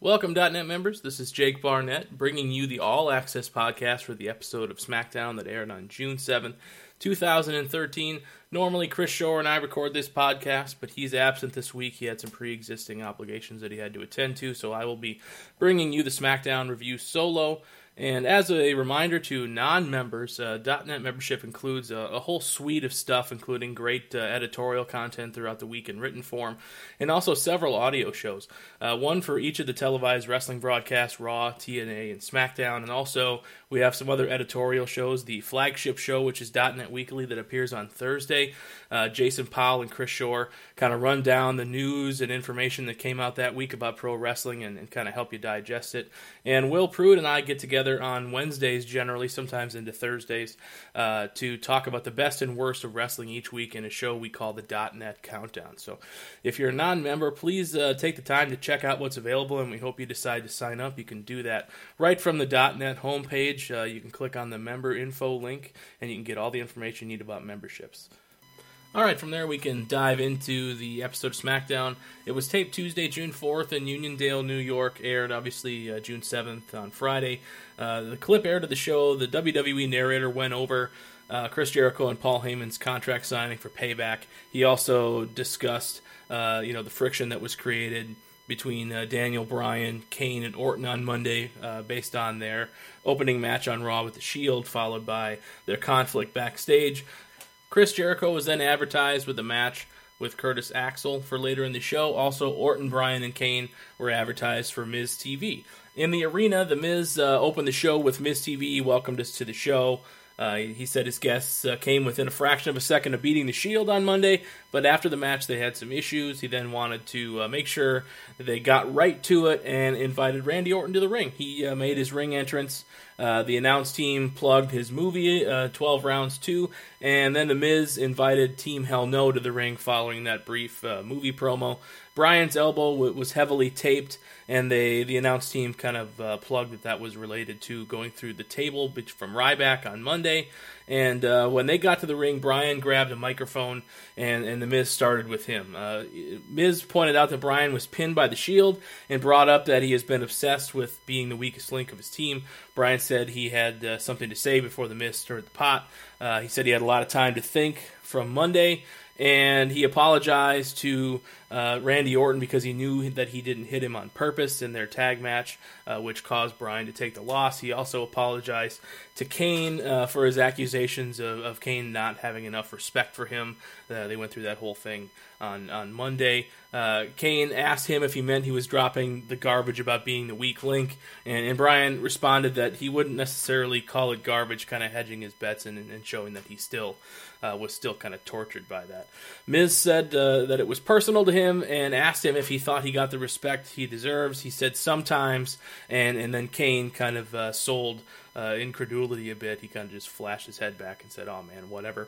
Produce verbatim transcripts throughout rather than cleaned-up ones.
Welcome, .net members. This is Jake Barnett, bringing you the All Access podcast for the episode of SmackDown that aired on June seventh, two thousand thirteen. Normally, Chris Shore and I record this podcast, but he's absent this week. He had some pre-existing obligations that he had to attend to, so I will be bringing you the SmackDown review solo. And as a reminder to non-members, uh, .net membership includes a, a whole suite of stuff, including great uh, editorial content throughout the week in written form, and also several audio shows. Uh, one for each of the televised wrestling broadcasts, Raw, T N A, and SmackDown. And also, we have some other editorial shows. The flagship show, which is .net Weekly, that appears on Thursday. Uh, Jason Powell and Chris Shore kind of run down the news and information that came out that week about pro wrestling and, and kind of help you digest it. And Will Pruitt and I get together on Wednesdays, generally, sometimes into Thursdays, uh, to talk about the best and worst of wrestling each week in a show we call the .net Countdown. So if you're a non-member, please uh, take the time to check out what's available, and we hope you decide to sign up. You can do that right from the .net homepage. Uh, you can click on the member info link, and you can get all the information you need about memberships. All right, from there we can dive into the episode of SmackDown. It was taped Tuesday, June fourth in Uniondale, New York, aired obviously uh, June seventh on Friday. Uh, the clip aired of the show, the W W E narrator went over uh, Chris Jericho and Paul Heyman's contract signing for Payback. He also discussed uh, you know, the friction that was created between uh, Daniel Bryan, Kane, and Orton on Monday uh, based on their opening match on Raw with The Shield, followed by their conflict backstage. Chris Jericho was then advertised with a match with Curtis Axel for later in the show. Also, Orton, Bryan, and Kane were advertised for Miz T V. In the arena, The Miz uh, opened the show with Miz T V. He welcomed us to the show. Uh, he said his guests uh, came within a fraction of a second of beating The Shield on Monday, but after the match they had some issues. He then wanted to uh, make sure that they got right to it and invited Randy Orton to the ring. He uh, made his ring entrance. Uh, the announce team plugged his movie, uh, twelve Rounds two, and then The Miz invited Team Hell No to the ring following that brief uh, movie promo. Bryan's elbow w- was heavily taped, and they the announce team kind of uh, plugged that that was related to going through the table from Ryback on Monday. And uh, when they got to the ring, Bryan grabbed a microphone, and, and The Miz started with him. Uh, Miz pointed out that Bryan was pinned by The Shield and brought up that he has been obsessed with being the weakest link of his team. Bryan said he had uh, something to say before The Miz stirred the pot. Uh, he said he had a lot of time to think from Monday, and he apologized to uh, Randy Orton because he knew that he didn't hit him on purpose in their tag match, uh, which caused Bryan to take the loss. He also apologized to Kane uh, for his accusations of, of Kane not having enough respect for him. Uh, they went through that whole thing on, on Monday. Uh, Kane asked him if he meant he was dropping the garbage about being the weak link, and, and Bryan responded that he wouldn't necessarily call it garbage, kind of hedging his bets and, and showing that he still uh, was still kind of tortured by that. Miz said uh, that it was personal to him and asked him if he thought he got the respect he deserves. He said sometimes, and, and then Kane kind of uh, sold uh, incredulity a bit. He kind of just flashed his head back and said, "Oh man, whatever."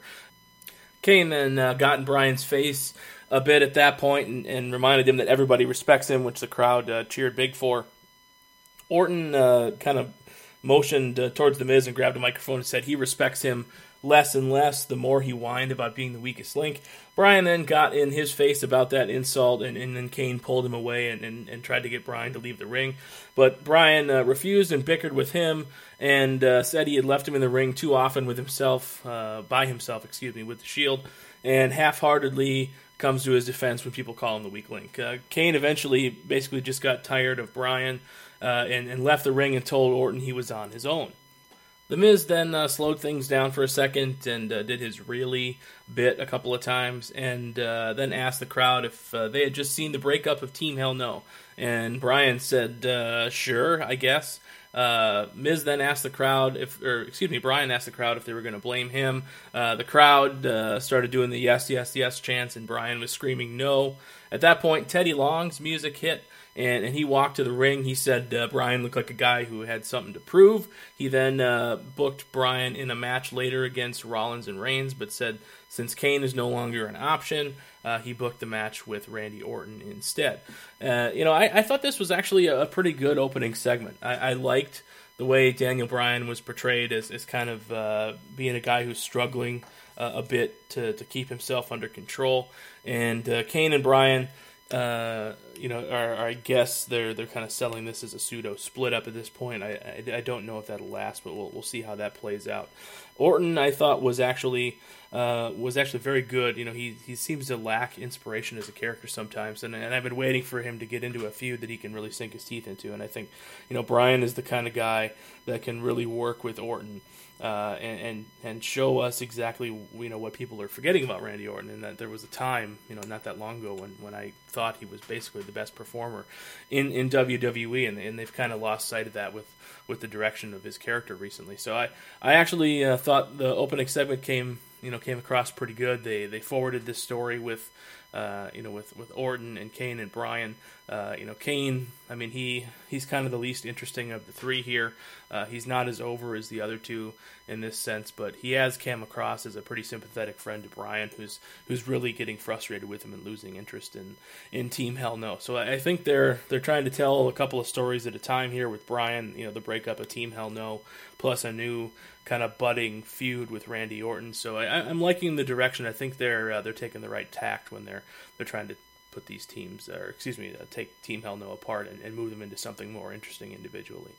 Kane then uh, got in Bryan's face a bit at that point and, and reminded him that everybody respects him, which the crowd uh, cheered big for. Orton uh, kind of motioned uh, towards The Miz and grabbed a microphone and said he respects him less and less the more he whined about being the weakest link. Bryan then got in his face about that insult, and, and then Kane pulled him away and, and, and tried to get Bryan to leave the ring. But Bryan uh, refused and bickered with him and uh, said he had left him in the ring too often with himself, uh, by himself, excuse me, with the Shield, and half-heartedly comes to his defense when people call him the weak link. Uh, Kane eventually basically just got tired of Bryan uh, and, and left the ring and told Orton he was on his own. The Miz then uh, slowed things down for a second and uh, did his really bit a couple of times, and uh, then asked the crowd if uh, they had just seen the breakup of Team Hell No. And Bryan said, uh, sure, I guess. Uh, Miz then asked the crowd if, or excuse me, Bryan asked the crowd if they were going to blame him. Uh, the crowd uh, started doing the yes, yes, yes chants, and Bryan was screaming no. At that point, Teddy Long's music hit, and, and he walked to the ring. He said uh, Bryan looked like a guy who had something to prove. He then uh, booked Bryan in a match later against Rollins and Reigns, but said since Kane is no longer an option, uh, he booked the match with Randy Orton instead. Uh, you know, I, I thought this was actually a, a pretty good opening segment. I, I liked the way Daniel Bryan was portrayed as, as kind of uh, being a guy who's struggling uh, a bit to, to keep himself under control. And uh, Kane and Bryan, uh, you know, or, or I guess they're they're kind of selling this as a pseudo split up at this point. I, I, I don't know if that'll last, but we'll we'll see how that plays out. Orton, I thought, was actually uh, was actually very good. You know, he he seems to lack inspiration as a character sometimes, and and I've been waiting for him to get into a feud that he can really sink his teeth into. And I think, you know, Bryan is the kind of guy that can really work with Orton. Uh, and, and and show us exactly, you know, what people are forgetting about Randy Orton, and that there was a time, you know, not that long ago when, when I thought he was basically the best performer in, in W W E, and, and they've kind of lost sight of that with, with the direction of his character recently. So I I actually uh, thought the opening segment came you know came across pretty good. They they forwarded this story with. Uh, you know, with, with Orton and Kane and Bryan. Uh, you know, Kane, I mean, he he's kind of the least interesting of the three here. Uh, he's not as over as the other two in this sense, but he has come across as a pretty sympathetic friend to Bryan, who's who's really getting frustrated with him and losing interest in, in Team Hell No. So I, I think they're they're trying to tell a couple of stories at a time here with Bryan. You know, the breakup of Team Hell No, plus a new kind of budding feud with Randy Orton. So I, I'm liking the direction. I think they're uh, they're taking the right tact when they're they're trying to put these teams, or excuse me, uh, take Team Hell No apart and, and move them into something more interesting individually.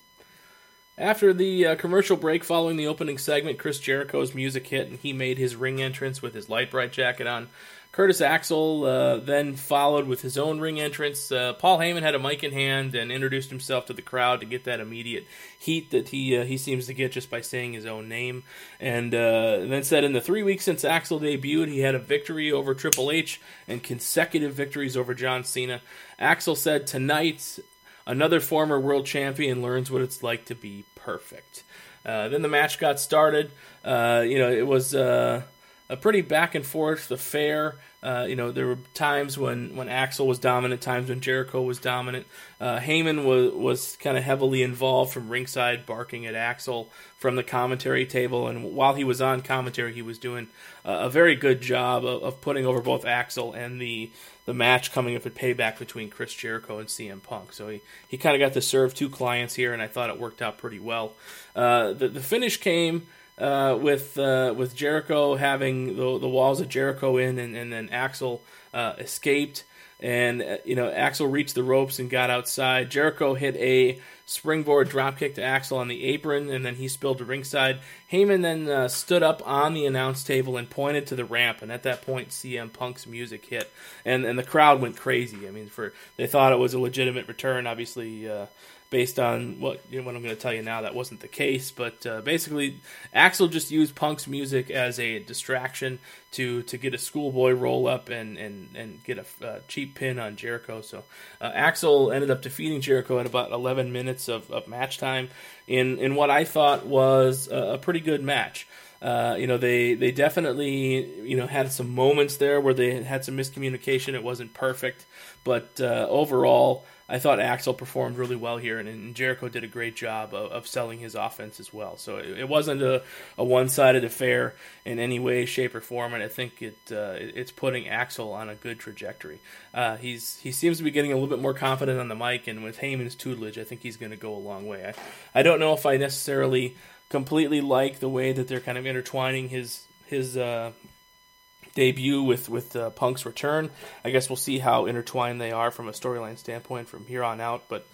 After the uh, commercial break following the opening segment, Chris Jericho's music hit, and he made his ring entrance with his light bright jacket on. Curtis Axel uh, then followed with his own ring entrance. Uh, Paul Heyman had a mic in hand and introduced himself to the crowd to get that immediate heat that he uh, he seems to get just by saying his own name. And uh, then said in the three weeks since Axel debuted, he had a victory over Triple H and consecutive victories over John Cena. Axel said, "Tonight, another former world champion learns what it's like to be perfect." Uh, then the match got started. Uh, you know, it was uh, a pretty back and forth affair. Uh, you know, there were times when, when Axel was dominant, times when Jericho was dominant. Uh, Heyman was was kind of heavily involved from ringside, barking at Axel from the commentary table. And while he was on commentary, he was doing uh, a very good job of, of putting over both Axel and the the match coming up at Payback between Chris Jericho and C M Punk. So he, he kind of got to serve two clients here, and I thought it worked out pretty well. Uh, the, the finish came uh, with uh, with Jericho having the, the walls of Jericho in, and, and then Axel uh, escaped. And, uh, you know, Axel reached the ropes and got outside. Jericho hit a springboard dropkick to Axel on the apron, and then he spilled to ringside. Heyman then uh, stood up on the announce table and pointed to the ramp, and at that point, C M Punk's music hit, and and the crowd went crazy. I mean, for they thought it was a legitimate return, obviously, uh, based on what you know, what I'm going to tell you now, that wasn't the case. But uh, basically, Axel just used Punk's music as a distraction to to get a schoolboy roll up and and and get a uh, cheap pin on Jericho. So uh, Axel ended up defeating Jericho at about eleven minutes of, of match time in in what I thought was a, a pretty good match. Uh, you know, they, they definitely, you know, had some moments there where they had some miscommunication. It wasn't perfect, but uh, overall, I thought Axel performed really well here, and, and Jericho did a great job of, of selling his offense as well. So it, it wasn't a, a one-sided affair in any way, shape, or form, and I think it uh, it, it's putting Axel on a good trajectory. Uh, he's he seems to be getting a little bit more confident on the mic, and with Heyman's tutelage, I think he's going to go a long way. I, I don't know if I necessarily completely like the way that they're kind of intertwining his his uh, debut with with uh, Punk's return. I guess we'll see how intertwined they are from a storyline standpoint from here on out. But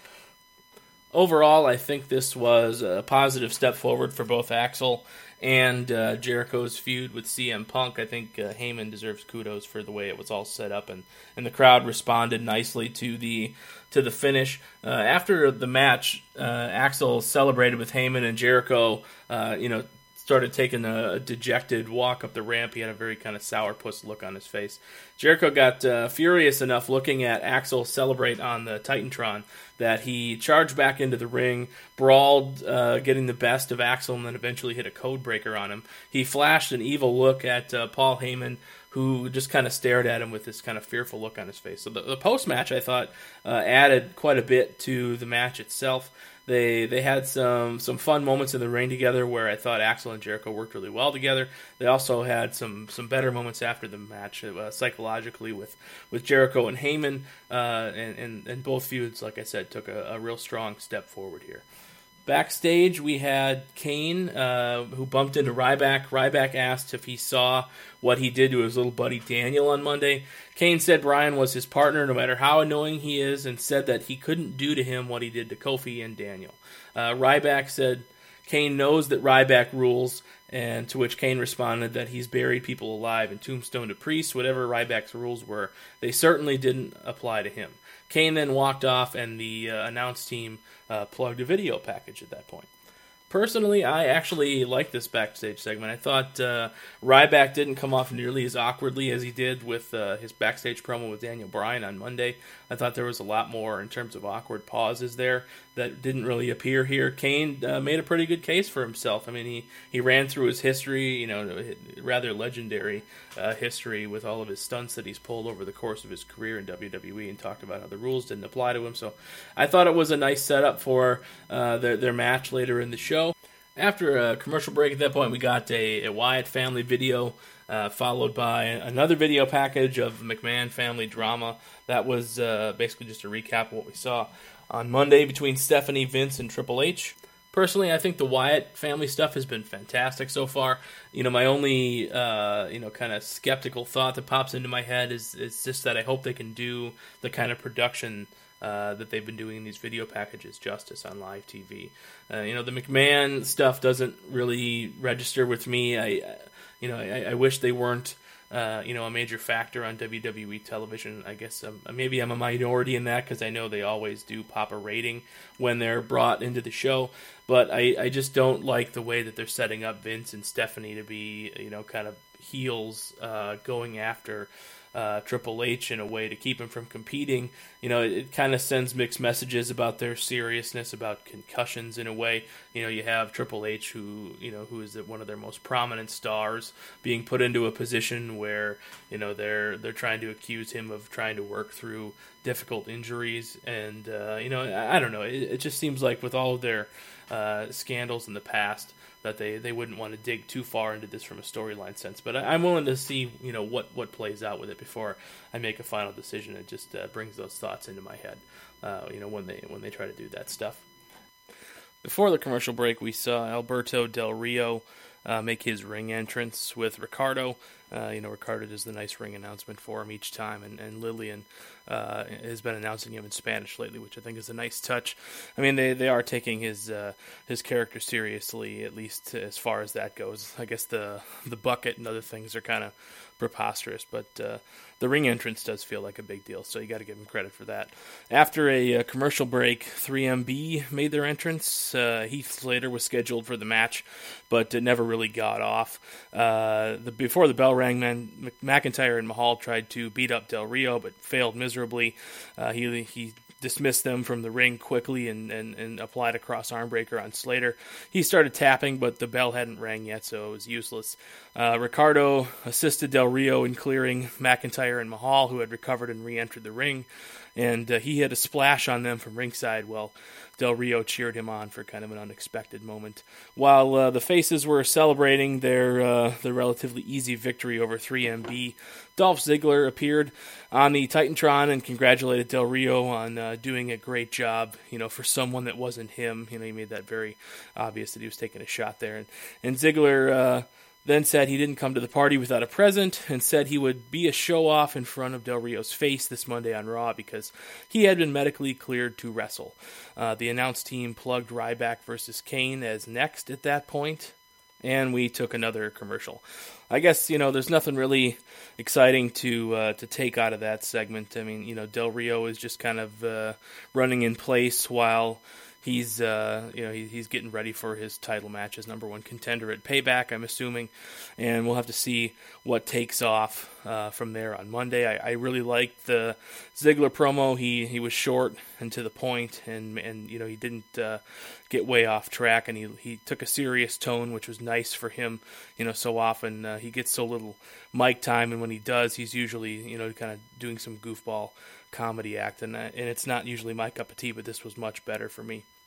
overall, I think this was a positive step forward for both Axel and uh, Jericho's feud with C M Punk. I think uh, Heyman deserves kudos for the way it was all set up, and, and the crowd responded nicely to the to the finish. Uh, after the match, uh, Axel celebrated with Heyman, and Jericho, uh, you know, started taking a, a dejected walk up the ramp. He had a very kind of sourpuss look on his face. Jericho got uh, furious enough looking at Axel celebrate on the Titantron that he charged back into the ring, brawled, uh, getting the best of Axel, and then eventually hit a code breaker on him. He flashed an evil look at uh, Paul Heyman, who just kind of stared at him with this kind of fearful look on his face. So the, the post-match, I thought, uh, added quite a bit to the match itself. They they had some, some fun moments in the ring together where I thought Axel and Jericho worked really well together. They also had some, some better moments after the match, uh, psychologically, with, with Jericho and Heyman, uh, and, and, and both feuds, like I said, took a, a real strong step forward here. Backstage, we had Kane, uh, who bumped into Ryback. Ryback asked if he saw what he did to his little buddy Daniel on Monday. Kane said Bryan was his partner no matter how annoying he is, and said that he couldn't do to him what he did to Kofi and Daniel. Uh, Ryback said Kane knows that Ryback rules, and to which Kane responded that he's buried people alive and tombstone to priests. Whatever Ryback's rules were, they certainly didn't apply to him. Kane then walked off, and the uh, announce team uh, plugged a video package at that point. Personally, I actually liked this backstage segment. I thought uh, Ryback didn't come off nearly as awkwardly as he did with uh, his backstage promo with Daniel Bryan on Monday. I thought there was a lot more in terms of awkward pauses there that didn't really appear here. Kane uh, made a pretty good case for himself. I mean, he, he ran through his history, you know, rather legendary uh, history with all of his stunts that he's pulled over the course of his career in W W E, and talked about how the rules didn't apply to him. So I thought it was a nice setup for uh, their, their match later in the show. After a commercial break at that point, we got a, a Wyatt family video, uh, followed by another video package of McMahon family drama. That was uh, basically just a recap of what we saw on Monday between Stephanie, Vince, and Triple H. Personally, I think the Wyatt family stuff has been fantastic so far. You know, my only, uh, you know, kind of skeptical thought that pops into my head is, is just that I hope they can do the kind of production Uh, that they've been doing in these video packages justice on live T V. Uh, you know, the McMahon stuff doesn't really register with me. I, you know, I, I wish they weren't, uh, you know, a major factor on W W E television. I guess um, maybe I'm a minority in that, because I know they always do pop a rating when they're brought into the show. But I, I just don't like the way that they're setting up Vince and Stephanie to be, you know, kind of heels uh, going after Uh, Triple H in a way to keep him from competing. You know, it, it kind of sends mixed messages about their seriousness, about concussions in a way. You know, you have Triple H, who, you know, who is one of their most prominent stars, being put into a position where, you know, they're they're trying to accuse him of trying to work through difficult injuries. And, uh, you know, I, I don't know. It, it just seems like with all of their uh, scandals in the past, that they, they wouldn't want to dig too far into this from a storyline sense. But I, I'm willing to see, you know, what, what plays out with it before I make a final decision. It just uh, brings those thoughts into my head, uh, you know, when they when they try to do that stuff. Before the commercial break, we saw Alberto Del Rio uh, make his ring entrance with Ricardo. Uh, you know, Ricardo does the nice ring announcement for him each time, and, and Lillian uh, has been announcing him in Spanish lately, which I think is a nice touch. I mean, they, they are taking his uh, his character seriously, at least as far as that goes. I guess the the bucket and other things are kind of preposterous, but uh, the ring entrance does feel like a big deal, so you got to give him credit for that. After a, a commercial break, three M B made their entrance. Uh, Heath Slater was scheduled for the match, but it never really got off. Uh, the, before the bell rang, man, McIntyre and Mahal tried to beat up Del Rio, but failed miserably. Uh, he he dismissed them from the ring quickly and, and, and applied a cross arm breaker on Slater. He started tapping, but the bell hadn't rang yet, so it was useless. Uh, Ricardo assisted Del Rio in clearing McIntyre and Mahal, who had recovered and re-entered the ring, and uh, he had a splash on them from ringside while Del Rio cheered him on for kind of an unexpected moment. While uh, the faces were celebrating their uh, their relatively easy victory over three M B, Dolph Ziggler appeared on the Titantron and congratulated Del Rio on uh, doing a great job, you know, for someone that wasn't him. You know, he made that very obvious that he was taking a shot there. And, and Ziggler uh, then said he didn't come to the party without a present, and said he would be a show-off in front of Del Rio's face this Monday on Raw because he had been medically cleared to wrestle. Uh, the announce team plugged Ryback versus Kane as next at that point, and we took another commercial. I guess, you know, there's nothing really exciting to uh, to take out of that segment. I mean, you know, Del Rio is just kind of uh, running in place while He's, uh, you know, he, he's getting ready for his title match as number one contender at Payback, I'm assuming, and we'll have to see what takes off uh, from there on Monday. I, I really liked the Ziggler promo. He he was short and to the point, and and you know he didn't uh, get way off track, and he he took a serious tone, which was nice for him. You know, so often uh, he gets so little mic time, and when he does, he's usually you know kind of doing some goofball comedy act, and, uh, and it's not usually my cup of tea, but this was much better for me.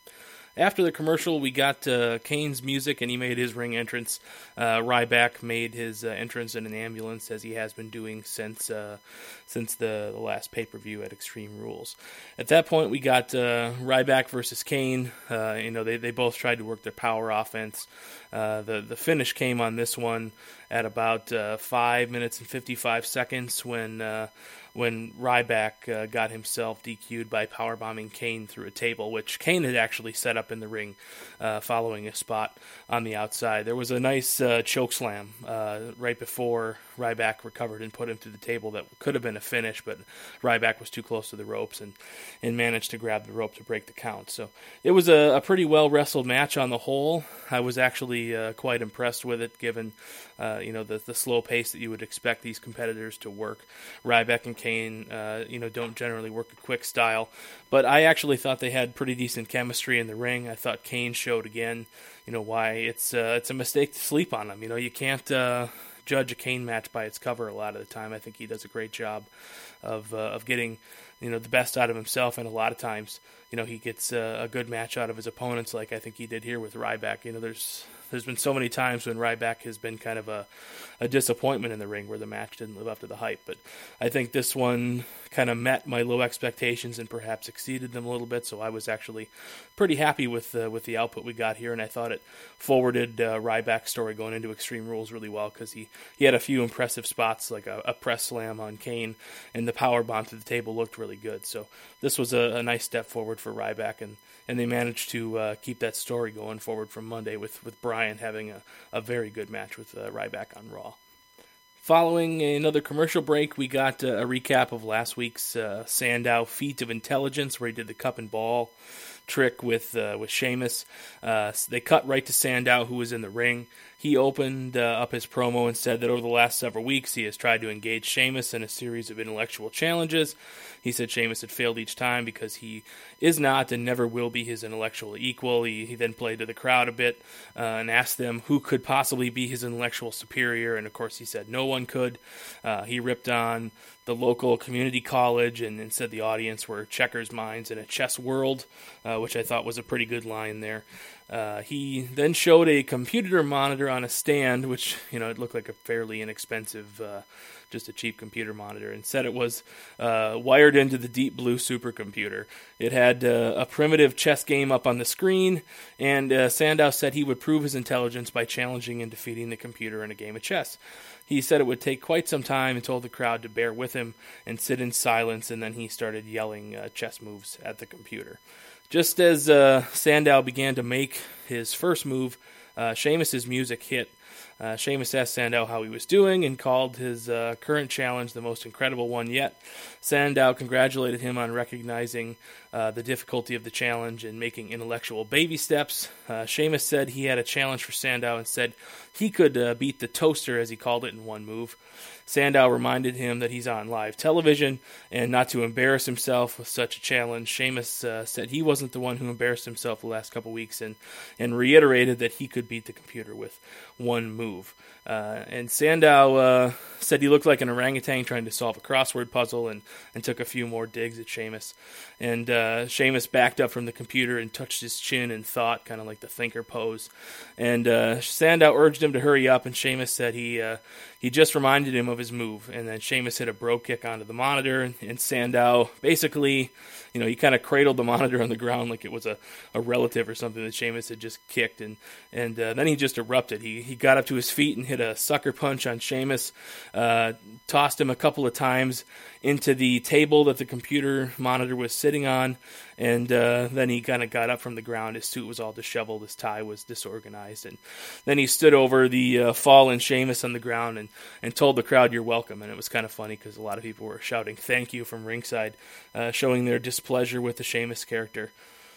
After the commercial, we got uh, Kane's music, and he made his ring entrance. Uh, Ryback made his uh, entrance in an ambulance, as he has been doing since uh, since the, the last pay-per-view at Extreme Rules. At that point, we got uh, Ryback versus Kane. Uh, you know, they, they both tried to work their power offense. Uh, the, the finish came on this one at about uh, five minutes and fifty-five seconds when... Uh, when Ryback uh, got himself D Q'd by powerbombing Kane through a table, which Kane had actually set up in the ring uh, following a spot on the outside. There was a nice uh, choke slam uh, right before Ryback recovered and put him through the table that could have been a finish, but Ryback was too close to the ropes and, and managed to grab the rope to break the count. So it was a, a pretty well-wrestled match on the whole. I was actually uh, quite impressed with it, given uh, you know the, the slow pace that you would expect these competitors to work. Ryback and Kane, uh, you know, don't generally work a quick style, but I actually thought they had pretty decent chemistry in the ring. I thought Kane showed again, you know, why it's uh, it's a mistake to sleep on him. You know, you can't uh, judge a Kane match by its cover a lot of the time. I think he does a great job of uh, of getting, you know, the best out of himself, and a lot of times, you know, he gets uh, a good match out of his opponents, like I think he did here with Ryback. You know, there's there's been so many times when Ryback has been kind of a, a disappointment in the ring where the match didn't live up to the hype, but I think this one kind of met my low expectations and perhaps exceeded them a little bit, so I was actually pretty happy with uh, with the output we got here, and I thought it forwarded uh, Ryback's story going into Extreme Rules really well, because he, he had a few impressive spots, like a, a press slam on Kane, and the power bomb to the table looked really good. So this was a, a nice step forward for Ryback, and, and they managed to uh, keep that story going forward from Monday with, with Bryan having a, a very good match with uh, Ryback on Raw. Following another commercial break, we got uh, a recap of last week's uh, Sandow Feat of Intelligence, where he did the cup and ball trick with uh, with Sheamus. Uh, they cut right to Sandow, who was in the ring. He opened uh, up his promo and said that over the last several weeks he has tried to engage Sheamus in a series of intellectual challenges. He said Sheamus had failed each time because he is not and never will be his intellectual equal. He, he then played to the crowd a bit uh, and asked them who could possibly be his intellectual superior, and of course he said no one could. Uh, he ripped on the local community college and, and said the audience were checkers' minds in a chess world, uh, which I thought was a pretty good line there. Uh, he then showed a computer monitor on a stand, which, you know, it looked like a fairly inexpensive, uh, just a cheap computer monitor, and said it was uh, wired into the Deep Blue supercomputer. It had uh, a primitive chess game up on the screen, and uh, Sandow said he would prove his intelligence by challenging and defeating the computer in a game of chess. He said it would take quite some time and told the crowd to bear with him and sit in silence, and then he started yelling uh, chess moves at the computer. Just as uh, Sandow began to make his first move, uh, Sheamus' music hit. Uh, Sheamus asked Sandow how he was doing and called his uh, current challenge the most incredible one yet. Sandow congratulated him on recognizing uh, the difficulty of the challenge and making intellectual baby steps. Uh, Sheamus said he had a challenge for Sandow and said he could uh, beat the toaster, as he called it, in one move. Sandow reminded him that he's on live television and not to embarrass himself with such a challenge. Sheamus uh, said he wasn't the one who embarrassed himself the last couple weeks, and, and reiterated that he could beat the computer with one move. Uh, and Sandow uh, said he looked like an orangutan trying to solve a crossword puzzle, and, and took a few more digs at Sheamus. And uh, Sheamus backed up from the computer and touched his chin in thought, kind of like the thinker pose. And uh, Sandow urged him to hurry up, and Sheamus said he uh, he just reminded him of his move. And then Sheamus hit a bro kick onto the monitor, and, and Sandow basically, you know, he kind of cradled the monitor on the ground like it was a, a relative or something that Sheamus had just kicked, and and uh, then he just erupted. He he got up to his feet and hit a sucker punch on Sheamus, uh, tossed him a couple of times into the table that the computer monitor was sitting on, and uh, then he kind of got up from the ground. His suit was all disheveled, his tie was disorganized, and then he stood over the uh, fallen Sheamus on the ground and, and told the crowd, "You're welcome." And it was kind of funny because a lot of people were shouting "thank you" from ringside, uh, showing their displeasure with the Sheamus character.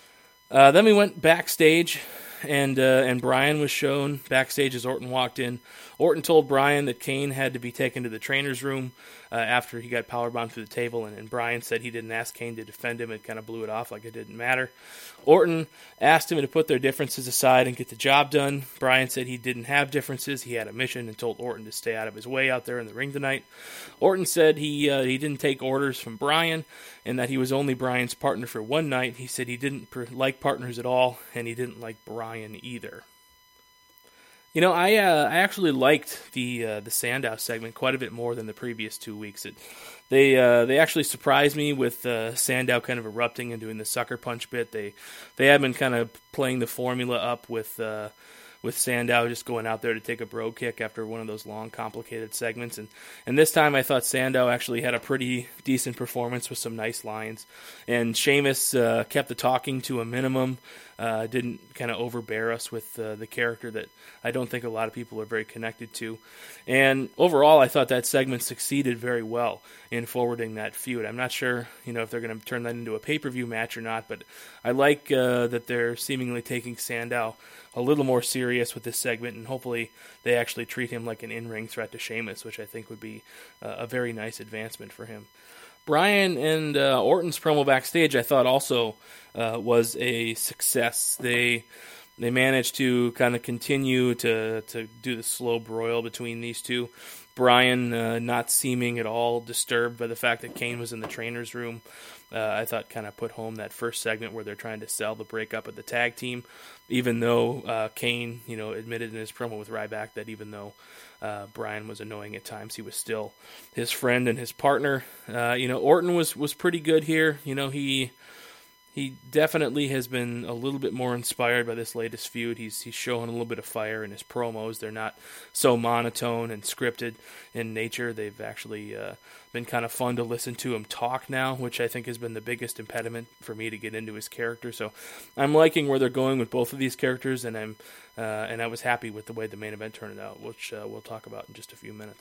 Uh, then we went backstage, and uh, and Bryan was shown backstage as Orton walked in. Orton told Bryan that Kane had to be taken to the trainer's room uh, after he got powerbombed through the table, and, and Bryan said he didn't ask Kane to defend him. It kind of blew it off like it didn't matter. Orton asked him to put their differences aside and get the job done. Bryan said he didn't have differences. He had a mission and told Orton to stay out of his way out there in the ring tonight. Orton said he uh, he didn't take orders from Bryan and that he was only Bryan's partner for one night. He said he didn't per- like partners at all, and he didn't like Bryan either. You know, I uh, I actually liked the uh, the Sandow segment quite a bit more than the previous two weeks. It, they uh, they actually surprised me with uh, Sandow kind of erupting and doing the sucker punch bit. They they had been kind of playing the formula up with uh, with Sandow just going out there to take a bro kick after one of those long, complicated segments. And, and this time I thought Sandow actually had a pretty decent performance with some nice lines. And Sheamus uh, kept the talking to a minimum, uh, didn't kind of overbear us with uh, the character that I don't think a lot of people are very connected to. And overall, I thought that segment succeeded very well in forwarding that feud. I'm not sure, you know, if they're going to turn that into a pay-per-view match or not, but I like uh, that they're seemingly taking Sandow a little more serious with this segment, and hopefully they actually treat him like an in-ring threat to Sheamus, which I think would be uh, a very nice advancement for him. Bryan and uh, Orton's promo backstage, I thought also uh, was a success. They they managed to kind of continue to, to do the slow broil between these two. Bryan uh, not seeming at all disturbed by the fact that Kane was in the trainer's room. Uh, I thought kind of put home that first segment where they're trying to sell the breakup of the tag team, even though uh, Kane, you know, admitted in his promo with Ryback that even though uh, Bryan was annoying at times, he was still his friend and his partner. Uh, you know, Orton was, was pretty good here. You know, he he definitely has been a little bit more inspired by this latest feud. He's he's showing a little bit of fire in his promos. They're not so monotone and scripted in nature. They've actually uh, been kind of fun to listen to him talk now, which I think has been the biggest impediment for me to get into his character. So I'm liking where they're going with both of these characters, and I'm uh, and I was happy with the way the main event turned out, which uh, we'll talk about in just a few minutes.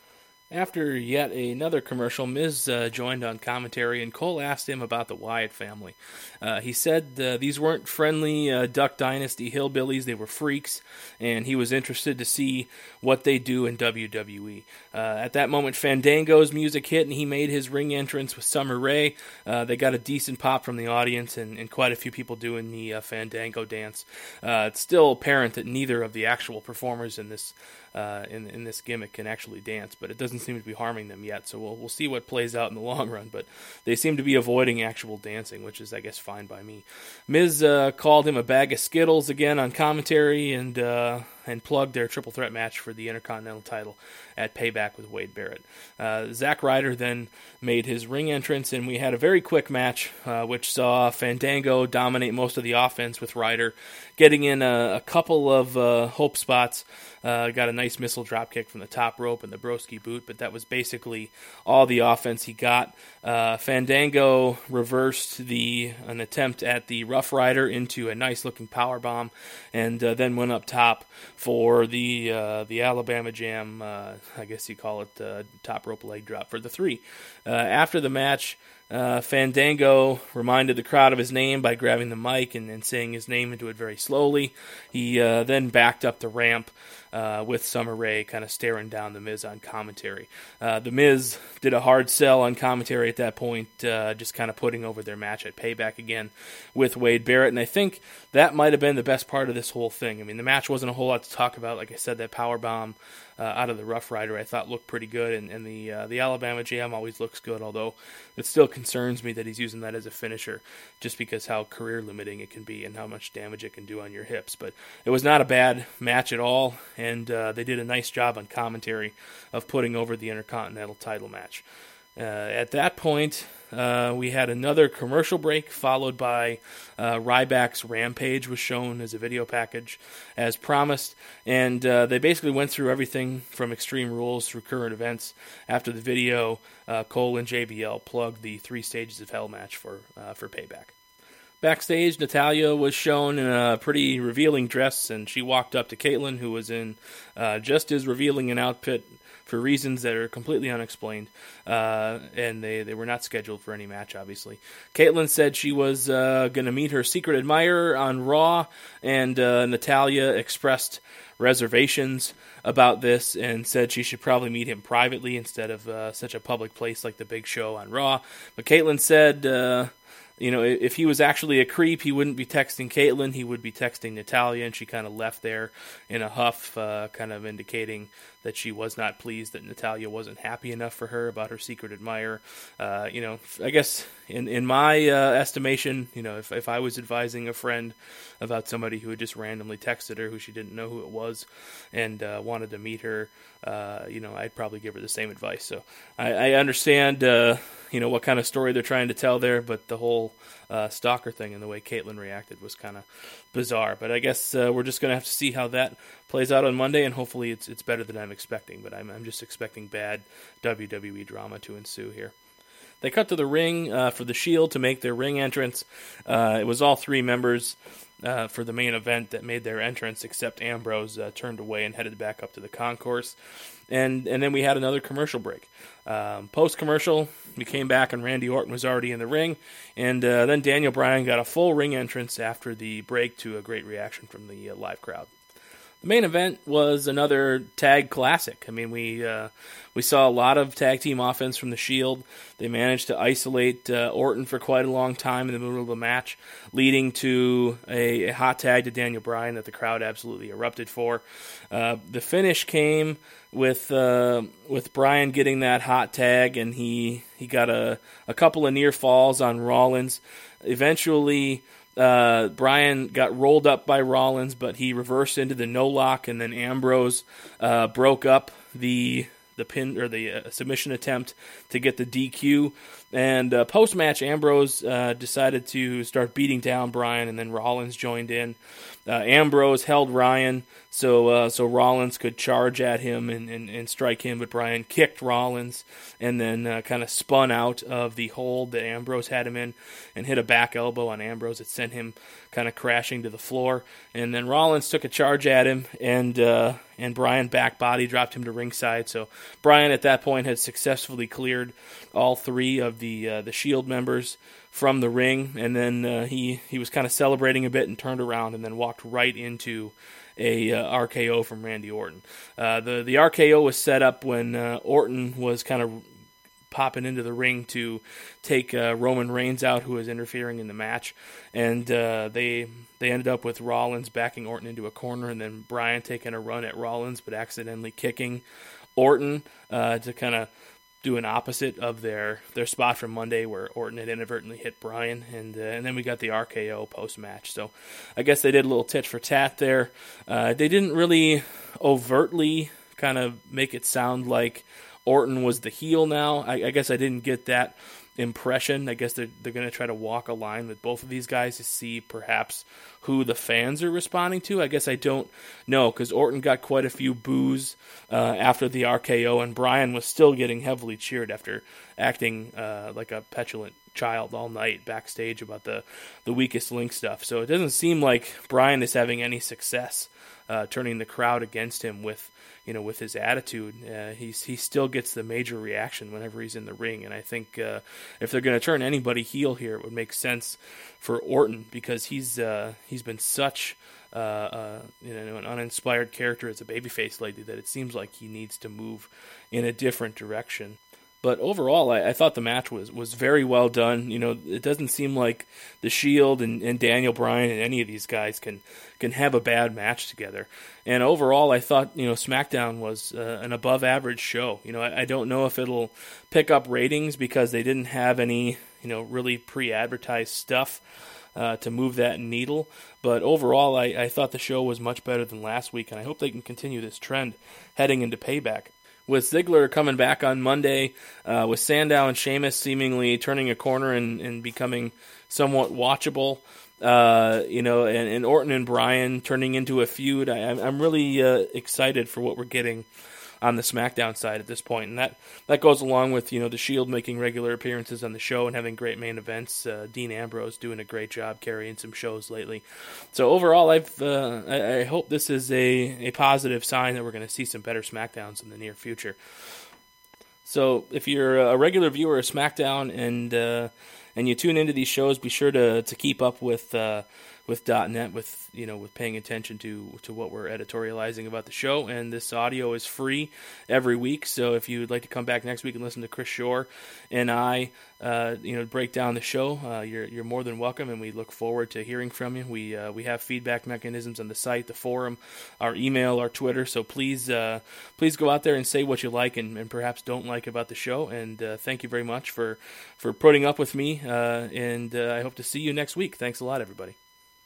After yet another commercial, Miz uh, joined on commentary, and Cole asked him about the Wyatt family. Uh, he said uh, these weren't friendly uh, Duck Dynasty hillbillies, they were freaks, and he was interested to see what they do in W W E. Uh, at that moment, Fandango's music hit, and he made his ring entrance with Summer Rae. Uh, they got a decent pop from the audience, and, and quite a few people doing the uh, Fandango dance. Uh, it's still apparent that neither of the actual performers in this Uh, in in this gimmick can actually dance, but it doesn't seem to be harming them yet, so we'll we'll see what plays out in the long run, but they seem to be avoiding actual dancing, which is, I guess, fine by me. Miz uh, called him a bag of Skittles again on commentary, and uh, and plugged their triple threat match for the Intercontinental title at Payback with Wade Barrett. Uh, Zack Ryder then made his ring entrance, and we had a very quick match, uh, which saw Fandango dominate most of the offense with Ryder getting in a, a couple of uh, hope spots. Uh, got a nice missile dropkick from the top rope and the broski boot, but that was basically all the offense he got. Uh, Fandango reversed the an attempt at the Rough Rider into a nice-looking powerbomb, and uh, then went up top for the uh, the Alabama Jam, uh, I guess you call it uh, top rope leg drop for the three. Uh, after the match, Uh, Fandango reminded the crowd of his name by grabbing the mic and, and saying his name into it very slowly. He uh, then backed up the ramp uh, with Summer Rae kind of staring down The Miz on commentary. Uh, the Miz did a hard sell on commentary at that point, uh, just kind of putting over their match at Payback again with Wade Barrett, and I think that might have been the best part of this whole thing. I mean, the match wasn't a whole lot to talk about. Like I said, that powerbomb Uh, out of the Rough Rider I thought looked pretty good, and, and the uh, the Alabama Jam always looks good, although it still concerns me that he's using that as a finisher just because how career limiting it can be and how much damage it can do on your hips. But it was not a bad match at all, and uh, they did a nice job on commentary of putting over the Intercontinental title match. Uh, at that point, uh, we had another commercial break, followed by uh, Ryback's Rampage was shown as a video package, as promised, and uh, they basically went through everything from Extreme Rules through current events. After the video, uh, Cole and J B L plugged the Three Stages of Hell match for uh, for Payback. Backstage, Natalya was shown in a pretty revealing dress, and she walked up to Kaitlyn, who was in uh, just as revealing an outfit for reasons that are completely unexplained, uh, and they, they were not scheduled for any match, obviously. Kaitlyn said she was uh, going to meet her secret admirer on Raw, and uh, Natalya expressed reservations about this and said she should probably meet him privately instead of uh, such a public place like the Big Show on Raw. But Kaitlyn said, uh, you know, if he was actually a creep, he wouldn't be texting Kaitlyn, he would be texting Natalya, and she kind of left there in a huff, uh, kind of indicating that she was not pleased that Natalya wasn't happy enough for her about her secret admirer. Uh, you know, I guess in in my uh, estimation, you know, if if I was advising a friend about somebody who had just randomly texted her, who she didn't know who it was, and uh, wanted to meet her, uh, you know, I'd probably give her the same advice. So I, I understand, uh, you know, what kind of story they're trying to tell there, but the whole uh, stalker thing and the way Kaitlyn reacted was kind of bizarre. But I guess uh, we're just going to have to see how that plays out on Monday, and hopefully it's it's better than I'm expecting. But I'm I'm just expecting bad W W E drama to ensue here. They cut to the ring uh, for the Shield to make their ring entrance. Uh, it was all three members uh, for the main event that made their entrance, except Ambrose uh, turned away and headed back up to the concourse. And and then we had another commercial break. Um, Post-commercial, we came back and Randy Orton was already in the ring. And uh, then Daniel Bryan got a full ring entrance after the break to a great reaction from the uh, live crowd. The main event was another tag classic. I mean, we uh, we saw a lot of tag team offense from the Shield. They managed to isolate uh, Orton for quite a long time in the middle of the match, leading to a, a hot tag to Daniel Bryan that the crowd absolutely erupted for. Uh, the finish came with uh, with Bryan getting that hot tag, and he he got a, a couple of near falls on Rollins. Eventually, Uh, Bryan got rolled up by Rollins, but he reversed into the no lock, and then Ambrose uh, broke up the the pin or the uh, submission attempt to get the D Q. And uh, post match, Ambrose uh, decided to start beating down Bryan, and then Rollins joined in. Uh, Ambrose held Ryan so uh, so Rollins could charge at him and, and, and strike him, but Bryan kicked Rollins and then uh, kind of spun out of the hold that Ambrose had him in and hit a back elbow on Ambrose. It sent him kind of crashing to the floor, and then Rollins took a charge at him, and uh, and Bryan back body dropped him to ringside. So Bryan at that point had successfully cleared all three of the uh, the Shield members from the ring, and then uh, he, he was kind of celebrating a bit and turned around and then walked right into a uh, R K O from Randy Orton. Uh, the, the R K O was set up when uh, Orton was kind of popping into the ring to take uh, Roman Reigns out, who was interfering in the match, and uh, they they ended up with Rollins backing Orton into a corner, and then Bryan taking a run at Rollins, but accidentally kicking Orton uh, to kind of do an opposite of their, their spot from Monday where Orton had inadvertently hit Bryan, and uh, and then we got the R K O post-match. So I guess they did a little tit for tat there. Uh, they didn't really overtly kind of make it sound like Orton was the heel now. I, I guess I didn't get that impression. I guess they're, they're going to try to walk a line with both of these guys to see perhaps who the fans are responding to. I guess I don't know, because Orton got quite a few boos uh, after the R K O, and Bryan was still getting heavily cheered after acting uh, like a petulant child all night backstage about the, the weakest link stuff. So it doesn't seem like Bryan is having any success uh, turning the crowd against him with you know, with his attitude. Uh, he's he still gets the major reaction whenever he's in the ring, and I think uh, if they're going to turn anybody heel here, it would make sense for Orton, because he's uh, he's been such uh, uh, you know an uninspired character as a babyface lately that it seems like he needs to move in a different direction. But overall, I, I thought the match was, was very well done. You know, it doesn't seem like the Shield and, and Daniel Bryan and any of these guys can can have a bad match together. And overall, I thought, you know, SmackDown was uh, an above-average show. You know, I, I don't know if it'll pick up ratings because they didn't have any, you know, really pre-advertised stuff uh, to move that needle. But overall, I, I thought the show was much better than last week, and I hope they can continue this trend heading into Payback. With Ziggler coming back on Monday, uh, with Sandow and Sheamus seemingly turning a corner and, and becoming somewhat watchable, uh, you know, and, and Orton and Bryan turning into a feud, I, I'm really uh, excited for what we're getting on the SmackDown side at this point, and that, that goes along with, you know, the Shield making regular appearances on the show and having great main events. Uh, Dean Ambrose doing a great job carrying some shows lately. So overall, I've uh, I, I hope this is a, a positive sign that we're going to see some better SmackDowns in the near future. So if you're a regular viewer of SmackDown and uh, and you tune into these shows, be sure to to keep up with uh, with .net, with you know with paying attention to to what we're editorializing about the show. And this audio is free every week, so if you'd like to come back next week and listen to Chris Shore and I uh, you know break down the show, uh, you're you're more than welcome, and we look forward to hearing from you. We uh, we have feedback mechanisms on the site, the forum, our email, our Twitter. So please uh, please go out there and say what you like and, and perhaps don't like about the show. And uh, thank you very much for for putting up with me. Uh, and uh, I hope to see you next week. Thanks a lot, everybody.